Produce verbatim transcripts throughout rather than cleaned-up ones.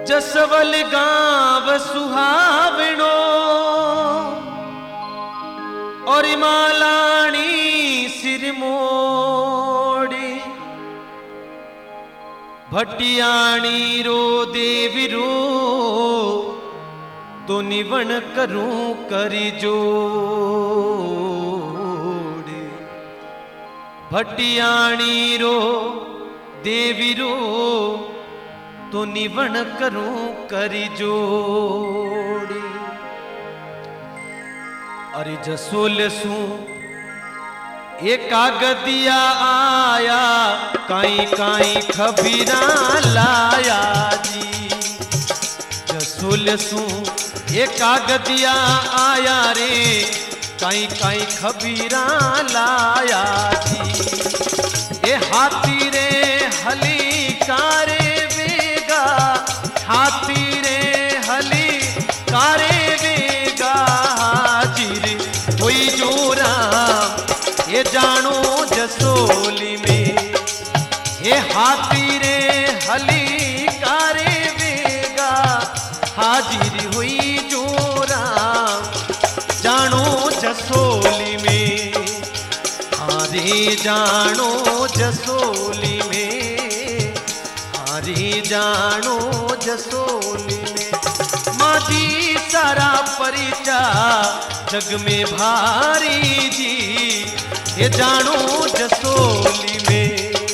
जसवल गाँव सुहावणो और मालाणी सिर मोड़ी भटियाणी रो देवी रो तो निवण करूं करी जोड़े भटियाणी रो देवी रो तो निवण करूं करी जोड़े। अरे जसोल सू एक कागदिया आया काई काई खबीरा लाया जी। जसोल सू एक कागदिया आया रे काई काई खबीरा लाया जी। ए हाथी रे हली कारे वेगा हाथी रे हली कारे वेगा हाजिर हुई जोरा ये जानो जसोली में। ये हाथी रे हली कारे वेगा हाजिर हुई जोरा जानो जसोली में। अरे जानो जसोली में अरे जानो जसोली में। माझी सारा परिचा जग में भारी जी ये जानो जसोली में।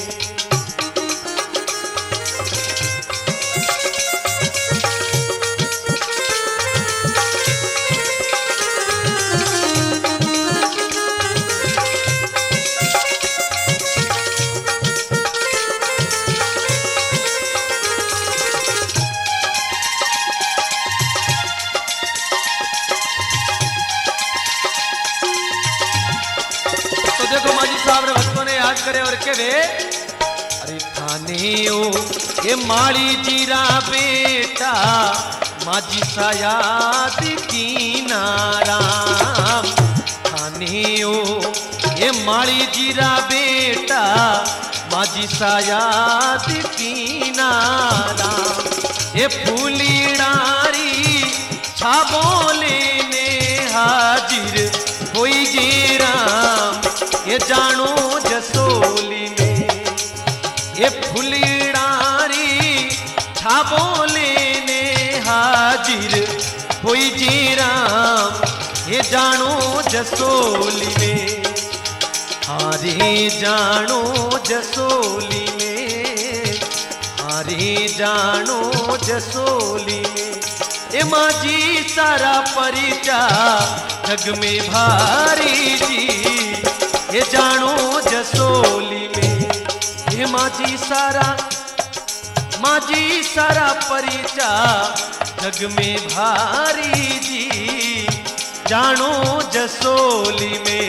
करे और के वे अरे थाने ओ ये माली जीरा बेटा माजी सायाद की नाराम। थाने ओ ये माली जीरा बेटा माजी सायाद की नाराम। ये फूली डारी छाबो लेने हाजिर होई जी राम ये जानो जसोली में। ये फुलडारी छाबो लेने हाजिर हुई जी राम ये जानो जसोली में। अरे जानो जसोली में अरे जानो जसोली में। ए माझी सारा परिचा जग में भारी जी ये जानो जसोली में। ये माझी सारा माझी सारा परिचा जग में भारी जी जानो जसोली में।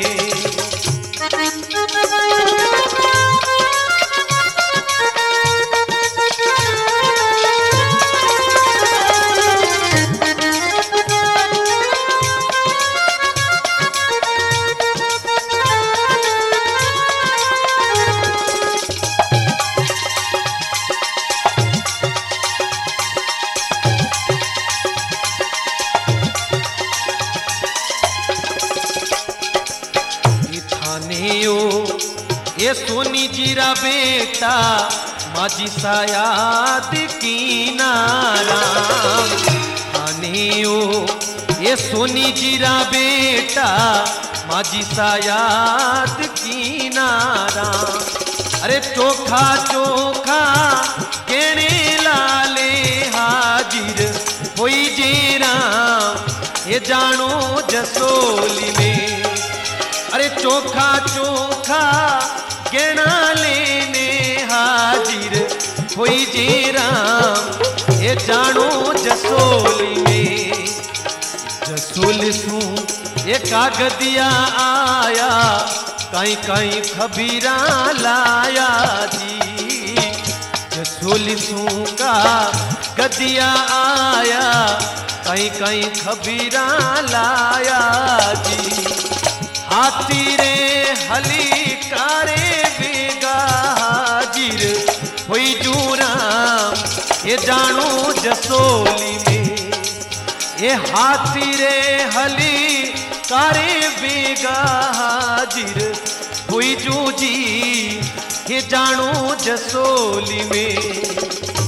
ये सोनी जीरा बेटा माझी सायाद की नाराम। थाने ओ ये सोनी जीरा बेटा माझी सायाद की नाराम। अरे चोखा चोखा केने लाले हाजिर होई जी राम ये जानो जसोली में। अरे चोखा चोखा गेना लेने हाजिर हुई जी राम ये जानो जसोली में। जसोल सू ये कागदिया आया काई काई खबीरा लाया जी। जसोल सू का गदिया आया काई काई खबीरा लाया जी। हाथी रे हली कारे बेगा हाजिर हुई जू राम ये जानो जसोली में। ये हाथी रे हली कारे बेगा हाजिर हुई जूजी ये जानू जसोली में।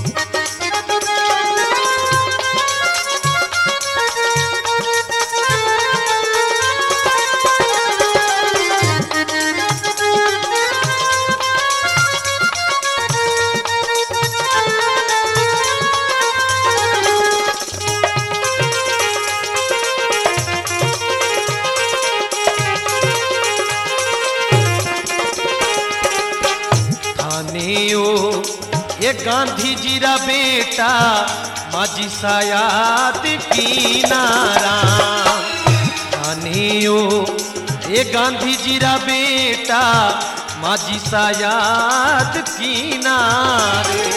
ये गांधी जी रा बेटा माजी सायात की नाराम खानियो। ये गांधी जी रा बेटा माजी सायात की नारे।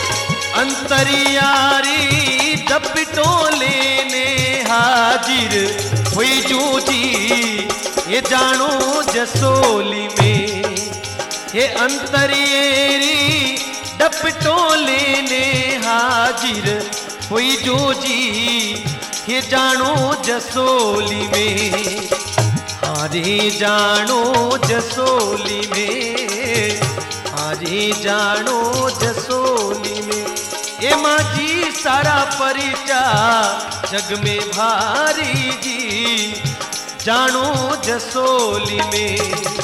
अंतरियारी डपटो लेने हाजिर हुई जूजी ये जानू जसोली में। ये अंतरियरी डपटो लेने हाजिर हुई जूजी ये जानू जसोली में। हारे जानू जसोली में, हारे जानू जसोली में। ये माजी सारा परिचा जग में भारी जी जानू जसोली में।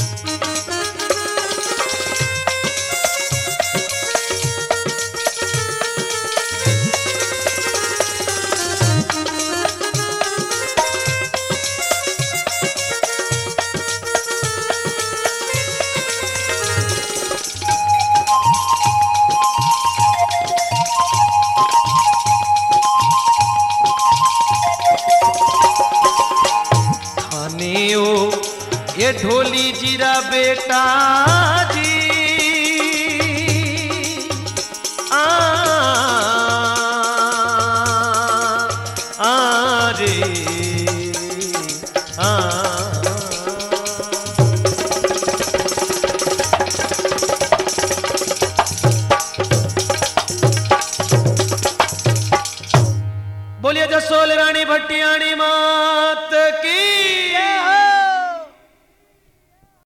ये ढोली जीरा बेटा जी आ, आ रे